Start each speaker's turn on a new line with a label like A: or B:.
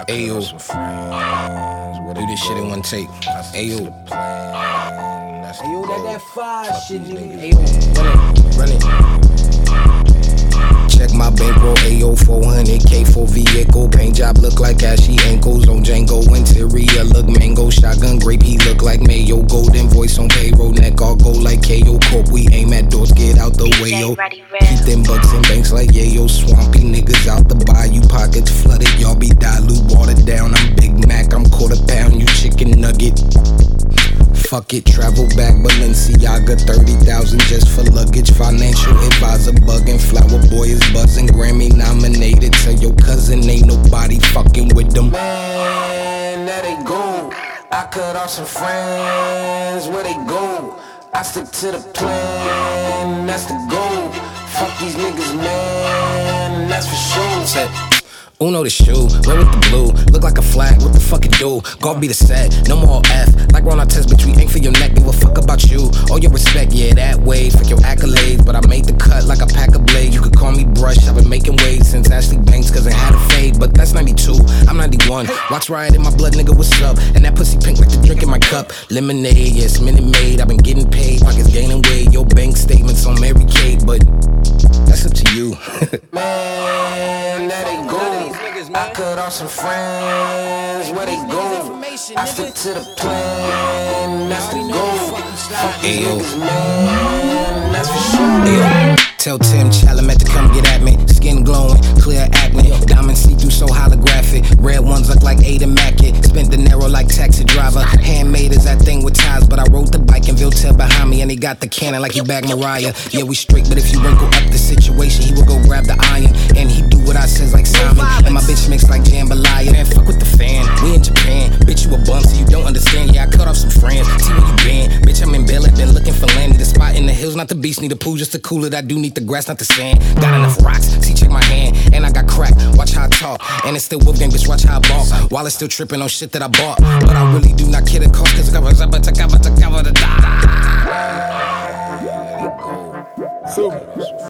A: Ayo, do this shit in one take. Ayo,
B: that fire shit, nigga.
A: Ayo, run it. Check my bankroll, Ayo, 400K for vehicle. Paint job look like ashy ankles on Django. Interior look mango, shotgun grape, he look like mayo. Golden voice on payroll, neck all gold like KO. Corp, we aim at doors, get out the way, yo. Keep them bucks in banks like yayo. Swampy niggas out the bayou, pockets flooded. Y'all be dilute, watered down. I'm Big Mac, I'm quarter pound, you chicken nugget. Fuck it, travel back, Balenciaga, 30,000 just for luggage. Financial advisor bugging, Flower Boy is buzzing. Grammy nominated, tell your cousin ain't nobody fucking with them.
B: Man, there they go. I cut off some friends, where they go? I stick to the plan, that's the goal. Fuck these niggas, man, that's for sure.
A: Uno the shoe, red with the blue, look like a flag, what the fuck it do? God be the set, no more F, like Ron Artest, bitch, we ain't for your neck, give a fuck about you. All your respect, yeah, that way, fuck your accolades, but I made the cut like a pack of blades. You could call me Brush, I've been making waves since Ashley Banks, cause I had a fade, but that's 92, I'm 91. Watch riot in my blood, nigga, what's up? And that pussy pink like the drink in my cup. Lemonade, yes, Minute Maid, I've been getting paid, pockets gaining weight. Your bank statements on Mary Kate, but that's up to you.
B: Man, there they go. I cut off some friends, where they go? I stick to the plan, that's the goal. Fuck these niggas, man, that's for sure.
A: Ayo. Tell Tim Chalamet to come get at me. Skin glowing, clear acne. Diamond see-through so holographic. Red ones look like Ada Mackett. Spent the narrow like taxi driver. Handmade is that thing with ties, but I rode the bike in Viltel behind me, and he got the cannon like he bagged Mariah. Yeah, we straight, but if you wrinkle up the situation, he will go grab the iron, and he do what I says like Simon. And my bitch mixed like jambalaya. Man, fuck with the fan. We in Japan, bitch, you a bum, so you don't understand. Yeah, I cut off some friends. See where you been, bitch. I'm in Bel Air, been looking for land. Need a spot in the hills, not the beach. Need a pool just to cool it. I do need the grass, not the sand. Got enough rocks, see, check my hand, and I got crack. Watch how I talk, and it's still Wolf Gang, bitch. Watch how I ball. While it's still tripping on shit that I bought, but I really do not care the cost, cause I got to cover the die.